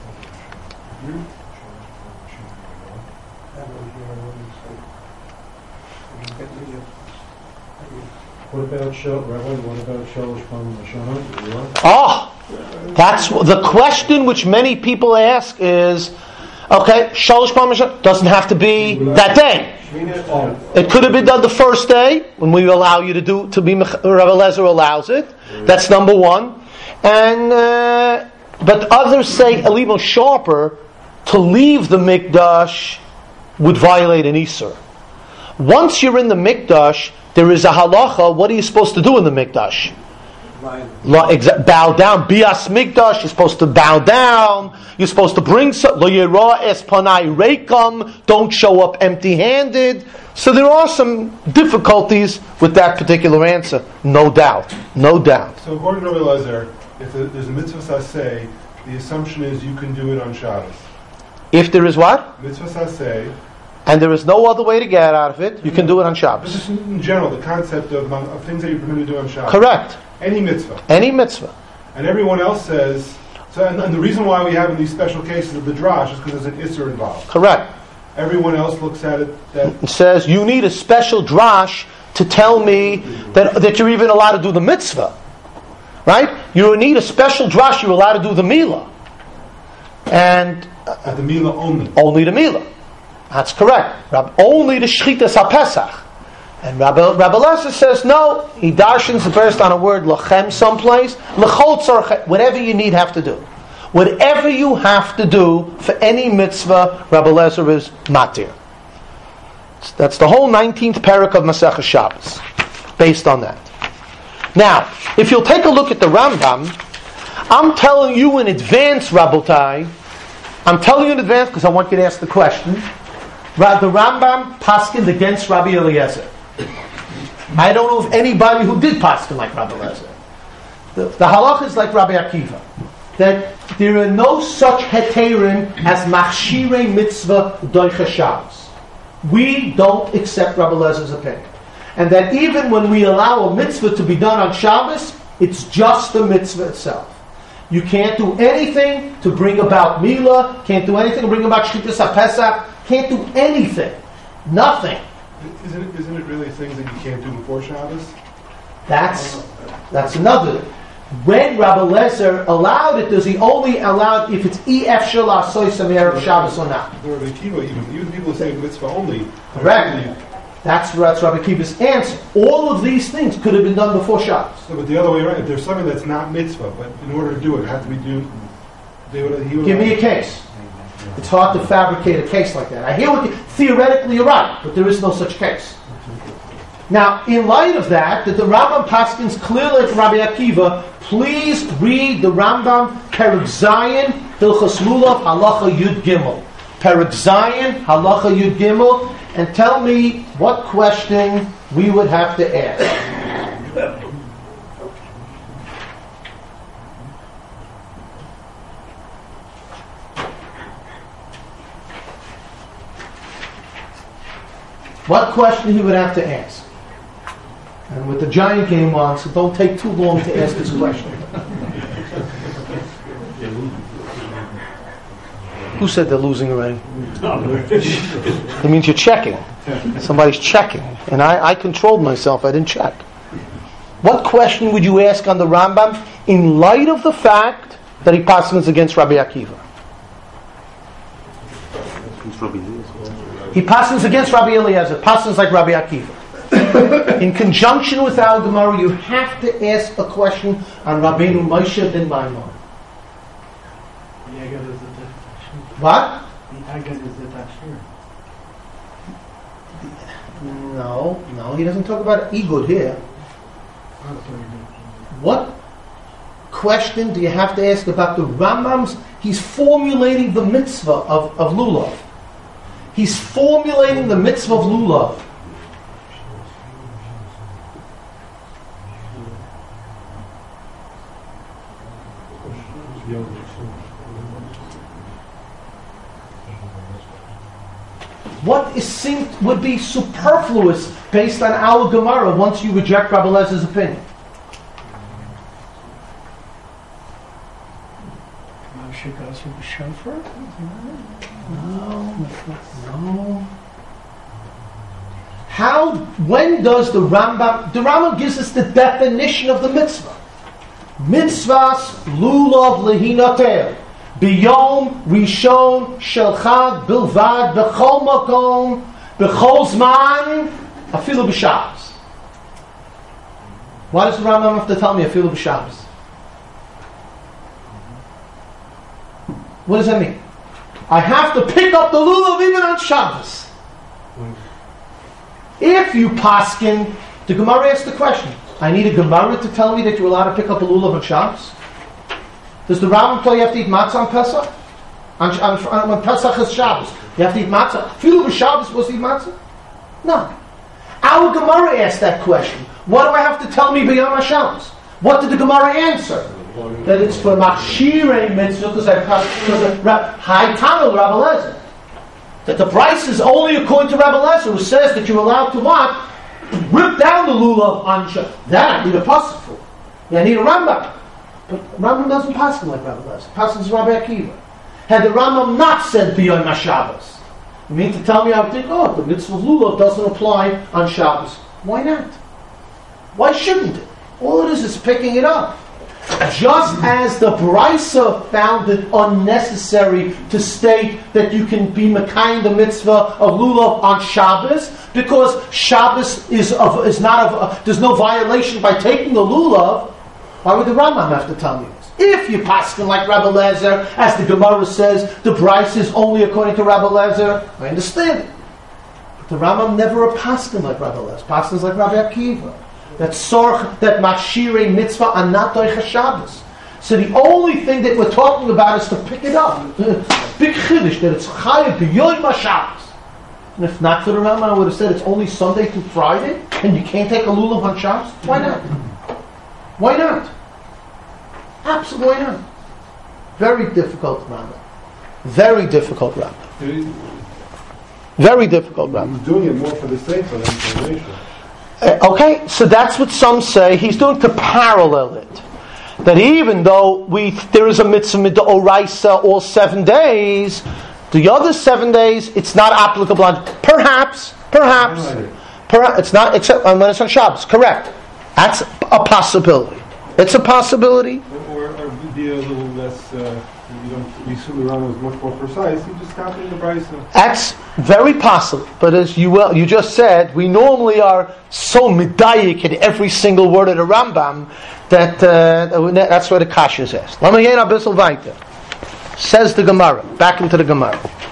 What about Shel, Rabbi? What about Shalosh Pam Lashana? Ah, that's the question which many people ask is, okay, Shalosh Pam Lashana doesn't have to be that day. It could have been done the first day when we allow you to do to be. Rabbi Eliezer allows it. That's number one. And uh, but others say a little sharper. To leave the mikdash would violate an isur. Once you're in the mikdash, there is a halacha. What are you supposed to do in the mikdash? Bow down. Bias mikdash. You're supposed to bow down. You're supposed to bring lo yera es panai reikam. Don't show up empty-handed. So there are some difficulties with that particular answer, no doubt, no doubt. So according to Rabbi Eliezer, if there's a mitzvah saseh, the assumption is you can do it on Shabbos. If there is what? Mitzvah saseh. And there is no other way to get out of it, you can do it on Shabbos. But just in general, the concept of, of things that you're permitted to do on Shabbos. Correct. Any mitzvah. Any mitzvah. And everyone else says, so, and, and the reason why we have in these special cases of the drash is because there's an isser involved. Correct. Everyone else looks at it that... It says, you need a special drash to tell me that, that you're even allowed to do the mitzvah. Right? You need a special drash, you're allowed to do the milah. And... At the milah only. Only the milah. That's correct. Only the shchitas ha-pesach. And Rabbi, Rabbi Eliezer says, no, he darshans based on a word lachem someplace. L'chol tzorchem, whatever you need have to do. Whatever you have to do for any mitzvah, Rabbi Eliezer is matir. That's the whole nineteenth parak of Masechah Shabbos, based on that. Now, if you'll take a look at the Rambam, I'm telling you in advance, Rabbotai, I'm telling you in advance because I want you to ask the question. The Rambam paskined against Rabbi Eliezer. I don't know of anybody who did paskin like Rabbi Eliezer. The, the halach is like Rabbi Akiva, that there are no such heterim as machshirei mitzvah doicha Shabbos. We don't accept Rabbi Eliezer's opinion. And that even when we allow a mitzvah to be done on Shabbos, it's just the mitzvah itself. You can't do anything to bring about milah, can't do anything to bring about shchitas ha-pesach, can't do anything. Nothing. Isn't it, isn't it really things that you can't do before Shabbos? That's that's another. when Rabbi Lezer allowed it, does he only allow it if it's E F Shalah Soisam Erev Shabbos or not? The Rabbi Akiva, even, even people who say mitzvah only. Correct. That's, that's Rabbi Akiva's answer. All of these things could have been done before Shabbos. No, but the other way around, if there's something that's not mitzvah, but in order to do it, it had to be done. They would, he would Give me a case. It's hard to fabricate a case like that. I hear what you, theoretically you're right, but there is no such case. Now, in light of that, that the Rambam paskins clearly like Rabbi Akiva, please read the Rambam Perek Zayin Hilchos Lulav Halacha Yud Gimel. Perek Zayin Halacha Yud Gimel, and tell me what question we would have to ask. What question he would have to ask. And with the giant game on, so don't take too long to ask this question. Who said they're losing already? It means you're checking. Somebody's checking. And I, I controlled myself, I didn't check. What question would you ask on the Rambam in light of the fact that he passes against Rabbi Akiva? He passes against Rabbi Eliezer, passes like Rabbi Akiva. In conjunction with our Gemara, you have to ask a question on Rabbeinu Moshe ben Maimon. What? No, no, he doesn't talk about Igud here. What question do you have to ask about the Rambam's? He's formulating the mitzvah of, of Lulav. He's formulating the mitzvah of Lulav. What is seemed would be superfluous based on our Gemara once you reject Rabbi Lezer's opinion? Moshe goes with the shofar? No, no. How? When does the Rambam? The Rambam gives us the definition of the mitzvah. Mitzvahs lulav lehinater. Biyom Rishon Shel Chag Bilvad B'chol Makom B'chol Zman Afilu B'Shabbos. Why does the Rambam have to tell me Afilu B'Shabbos? What does that mean? I have to pick up the lulav even on Shabbos. If you paskin, the Gemara asks the question. I need a Gemara to tell me that you're allowed to pick up a lulav on Shabbos. Does the Rambam tell you have to eat matzah on Pesach? On, on, on Pesach is Shabbos. You have to eat matzah. Filu b'Shabbos supposed to eat matzah? No. Our Gemara asked that question. What do I have to tell me b'yom HaShabbos? What did the Gemara answer? That it's for machshirei mitzvah because I high tunnel Rabbi Lezer. That the price is only according to Rabbi Lezer, who says that you're allowed to what? Rip down the lulav on Shabbos. That I need a pasuk for. Yeah, I need a Rambam. But Rambam doesn't pass him like Rabbi Lezer. Passes Rabbi Akiva. Had the Rambam not said beyond my Shabbos, you mean to tell me I would think, oh, the mitzvah of lulav doesn't apply on Shabbos? Why not? Why shouldn't it? All it is is picking it up. Just as the Brisa found it unnecessary to state that you can be mekayim the mitzvah of lulav on Shabbos, because Shabbos is of, is not of, uh, there's no violation by taking the lulav. Why would the Rambam have to tell me this? If you paskin like Rabbi Lezer, as the Gemara says, the Brisa is only according to Rabbi Lezer, I understand it. But the Rambam never a paskin like Rabbi Lezer. Paskins like Rabbi Akiva. That sorch, that mashirei mitzvah anatoich Shabbos. So the only thing that we're talking about is to pick it up. Big chiddush that it's chayav b'yoyim Shabbos. And if not for the Rambam, I would have said it's only Sunday through Friday, and you can't take a lulav on Shabbos. Why not? Why not? Absolutely not. Very difficult Rambam. Very difficult Rambam. Very difficult Rambam. He's doing it more for the sake of information. Uh, okay, so that's what some say. He's doing to parallel it. That even though we there is a mitzvah midoraisa all seven days, the other seven days it's not applicable on. Perhaps, perhaps, perhaps it's not except when it's on Shabbos. Correct. That's a possibility. It's a possibility. Or, or be a little less, uh, you don't be Sumirano is much more precise, you just copy in the Brisa. That's very possible. But as you well, you just said, we normally are so medayik in every single word of the Rambam that uh, that's where the kasha is asked. Let me get a bissel weiter. Says the Gemara. Back into the Gemara.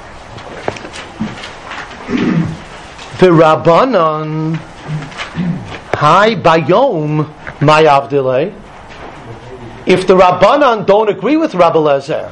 V'Rabbanan Hai Bayom Mayavdilei. If the Rabbanan don't agree with Rabbi Lezer,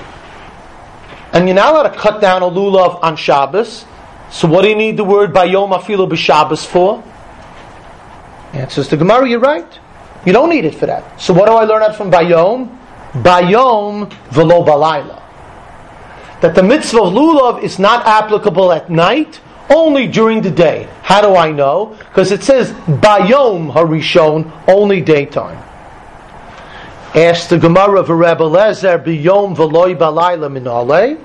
and you're not allowed to cut down a lulav on Shabbos, so what do you need the word Bayom Afilu b'Shabbos for? Answers the Gemara, you're right. You don't need it for that. So what do I learn out from Bayom? Bayom v'lo balayla. That the mitzvah of lulav is not applicable at night, only during the day. How do I know? Because it says Bayom Harishon, only daytime. Asked the Gemara of Rebbe Lezer, Biyom v'loi balayla minale.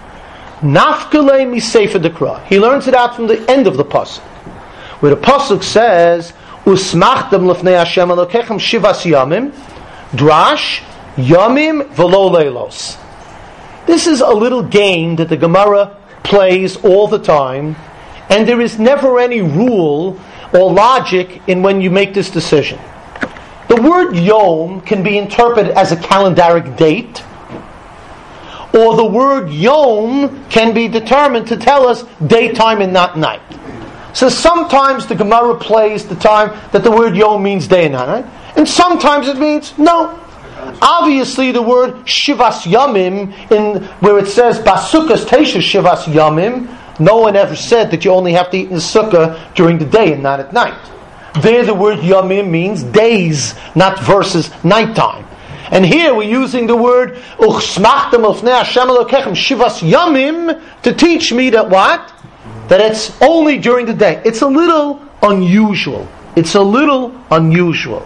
Nafkele misefer dekra. He learns it out from the end of the pasuk, where the pasuk says, Usmachtem lefnei Hashem Elokechem shivas yamim, drash yamim v'lo leilos. This is a little game that the Gemara plays all the time, and there is never any rule or logic in when you make this decision. The word yom can be interpreted as a calendaric date, or the word yom can be determined to tell us daytime and not night. So sometimes the Gemara plays the time that the word yom means day and night, and sometimes it means no. Obviously, the word shivas yamim, in where it says basukas teisha shivas yamim, no one ever said that you only have to eat in the sukkah during the day and not at night. There, the word yamim means days, not versus nighttime. And here we're using the word uchsmachtem lefnei Hashem Elokechem shivas yamim to teach me that what? That it's only during the day. It's a little unusual. It's a little unusual.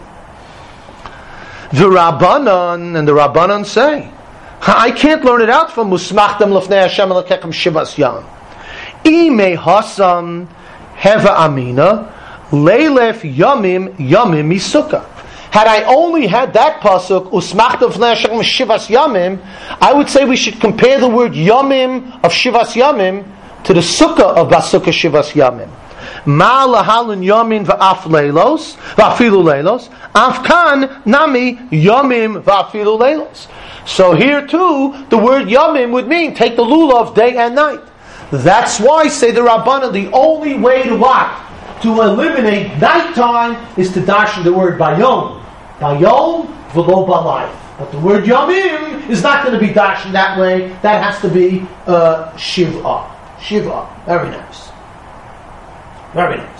The Rabbanan, and the Rabbanan say, I can't learn it out from Musmachtem lefnei Hashem Elokechem shivas yam. Ime hasam heva amina leilef yamim yamim misukah. Had I only had that pasuk Usmachtem lefnei Hashem shivas yamim, I would say we should compare the word yamim of shivas yamim to the sukkah of basukah shivas yamim. Ma lahalun yamin va'af leilos va'afilu leilos afkan nami yamim va'afilu leilos. So here too, the word yamim would mean take the lulav day and night. That's why, say the Rabbanan, the only way to what? To eliminate nighttime is to dash the word bayom. Bayom v'lo balay. But the word yamim is not going to be dashed that way. That has to be uh, shiva. Shiva. Very nice. Very nice.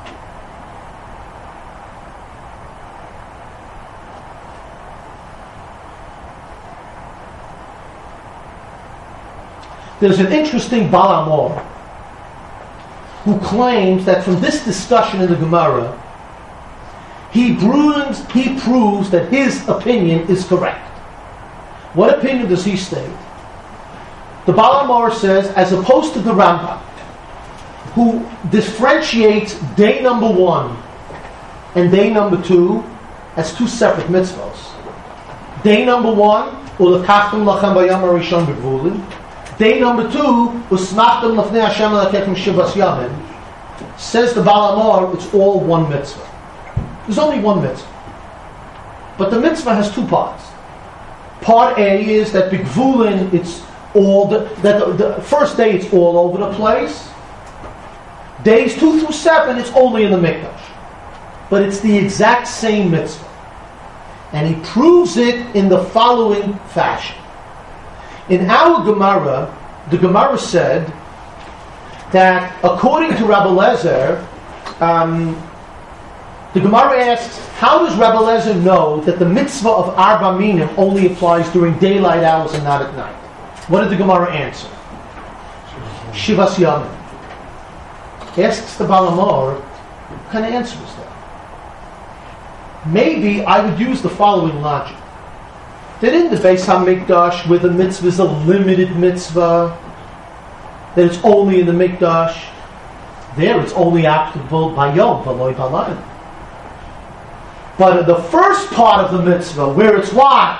There's an interesting Baal Amor who claims that from this discussion in the Gemara, he proves, he proves that his opinion is correct. What opinion does he state? The Baal Amor says, as opposed to the Rambam, who differentiates day number one and day number two as two separate mitzvahs. Day number one, ulekachtem lachem bayam harishon b'gvulin. Day number two, usmachtem lefnei Hashem Elokechem shivas yamim. Says the Baal Amor, it's all one mitzvah. There's only one mitzvah, but the mitzvah has two parts. Part A is that b'gvulin, it's all the, that the, the first day it's all over the place. Days two through seven, it's only in the mikdash. But it's the exact same mitzvah. And he proves it in the following fashion. In our Gemara, the Gemara said that according to Rabbi Lezer, um, the Gemara asks, how does Rabbi Lezer know that the mitzvah of Arba Minim only applies during daylight hours and not at night? What did the Gemara answer? Shivas Yamim. Asks the Baal Amor, what kind of answer is that? Maybe I would use the following logic. That in the Beis HaMikdash, where the mitzvah is a limited mitzvah, that it's only in the Mikdash, there it's only applicable by Yom, V'loi Balayim. But in the first part of the mitzvah, where it's what?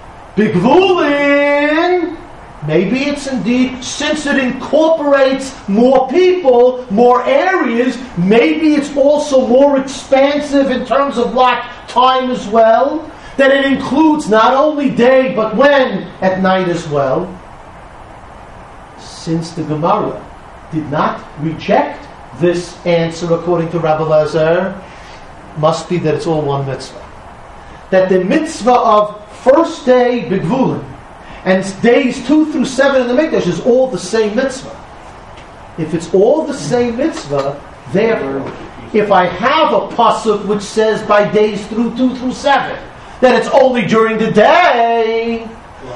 Bigvulin, maybe it's indeed, since it incorporates more people, more areas, maybe it's also more expansive in terms of what time as well, that it includes not only day, but when? At night as well. Since the Gemara did not reject this answer according to Rabbi Lazar, must be that it's all one mitzvah. That the mitzvah of first day Bigvulin and days two through seven in the Mikdash is all the same mitzvah. If it's all the same mitzvah, therefore, if I have a pasuk which says by days through two through seven, then it's only during the day.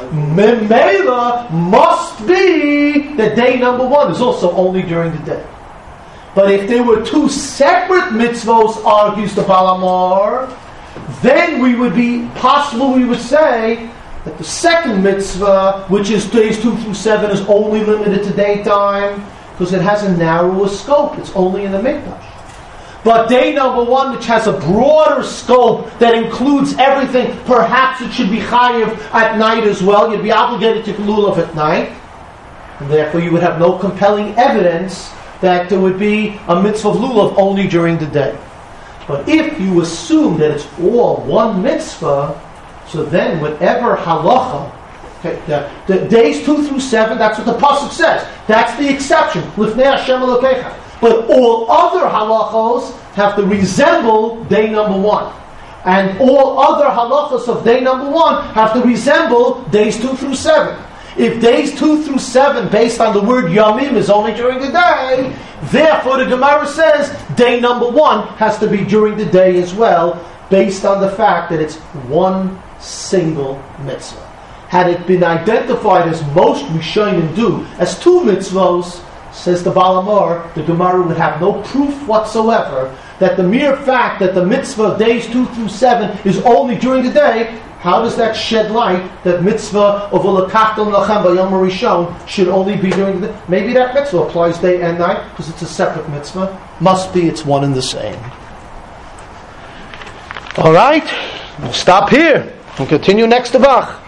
Memela must be that day number one is also only during the day. But if there were two separate mitzvos, argues the Balamar, then we would be possible. We would say that the second mitzvah, which is days two through seven, is only limited to daytime because it has a narrower scope. It's only in the Mikdash. But day number one, which has a broader scope that includes everything, perhaps it should be chayiv at night as well. You'd be obligated to lulav at night, and therefore you would have no compelling evidence that there would be a mitzvah of lulav only during the day. But if you assume that it's all one mitzvah, so then whatever halacha, okay, the, the days two through seven, that's what the pasuk says. That's the exception. Lifnei Hashem Elokecha. But all other halachos have to resemble day number one. And all other halachos of day number one have to resemble days two through seven. If days two through seven, based on the word yamim, is only during the day, therefore the Gemara says day number one has to be during the day as well, based on the fact that it's one single mitzvah. Had it been identified as most Rishonim do as two mitzvahs, says the Balamor, the Gemara would have no proof whatsoever that the mere fact that the mitzvah of days two through seven is only during the day. How does that shed light that mitzvah of ulakachtam lachem b'yom rishon should only be during the day? Maybe that mitzvah applies day and night because it's a separate mitzvah. Must be it's one and the same. All right, we'll stop here and continue next Tavach.